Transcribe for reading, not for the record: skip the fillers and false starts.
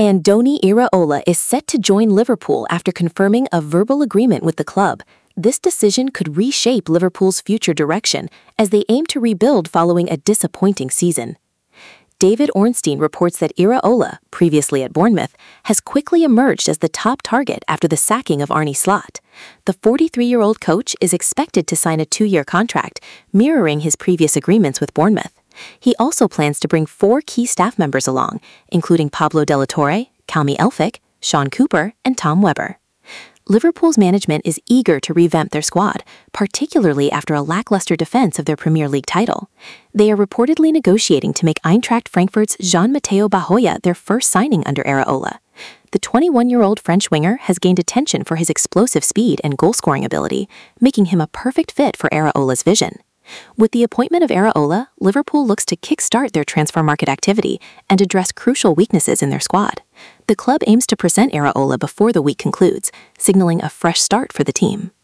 Andoni Iraola is set to join Liverpool after confirming a verbal agreement with the club. This decision could reshape Liverpool's future direction as they aim to rebuild following a disappointing season. David Ornstein reports that Iraola, previously at Bournemouth, has quickly emerged as the top target after the sacking of Arne Slot. The 43-year-old coach is expected to sign a 2-year contract, mirroring his previous agreements with Bournemouth. He also plans to bring 4 key staff members along, including Pablo De La Torre, Calmy Elphick, Sean Cooper, and Tom Webber. Liverpool's management is eager to revamp their squad, particularly after a lackluster defense of their Premier League title. They are reportedly negotiating to make Eintracht Frankfurt's Jean-Matteo Bahoya their first signing under Iraola. The 21-year-old French winger has gained attention for his explosive speed and goal-scoring ability, making him a perfect fit for Iraola's vision. With the appointment of Iraola, Liverpool looks to kickstart their transfer market activity and address crucial weaknesses in their squad. The club aims to present Iraola before the week concludes, signaling a fresh start for the team.